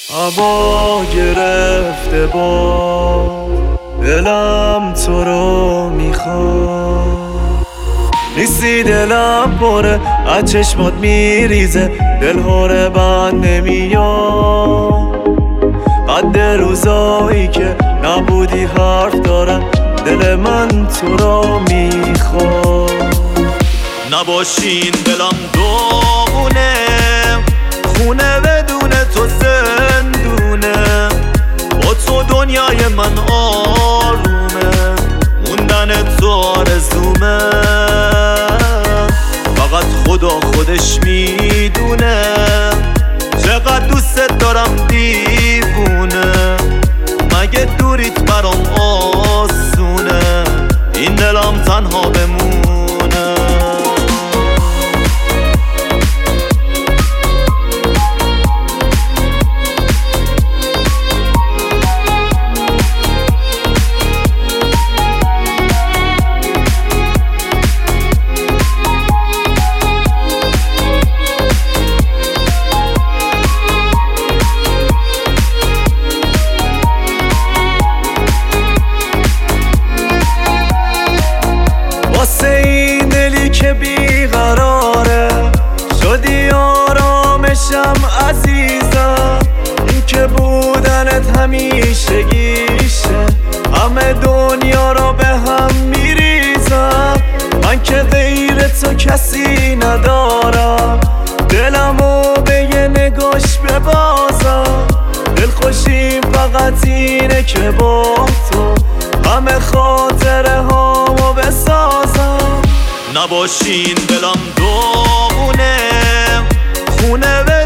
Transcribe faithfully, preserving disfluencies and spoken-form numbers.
هوا گرفته با دلم تو رو میخواد، نیستی دلم پره از چشمات میریزه، دل هره بند نمیاد. قد روزایی که نبودی حرف دارم، دل من تو رو میخواد. نباشین دلم داغونه، خونه بدون تو زندونه، با تو دنیای من آرومه، موندن تو آرزومه. فقط خدا خودش میدونه چقدر دوست دارم دیوونه، مگه دوریت برام آسونه، این دلم تنها بمونه. واسه این دلی که بیقراره شدی آرامشم عزیزم، این که بودنت همیشه گیشه، همه دنیا رو به هم میریزم. من که غیر تو کسی ندارم، دلمو به یه نگاش ببازم. دلخوشیم فقط اینه که با تو همه خاطره هامو بسازم. نباشین دلم داغونه، خونه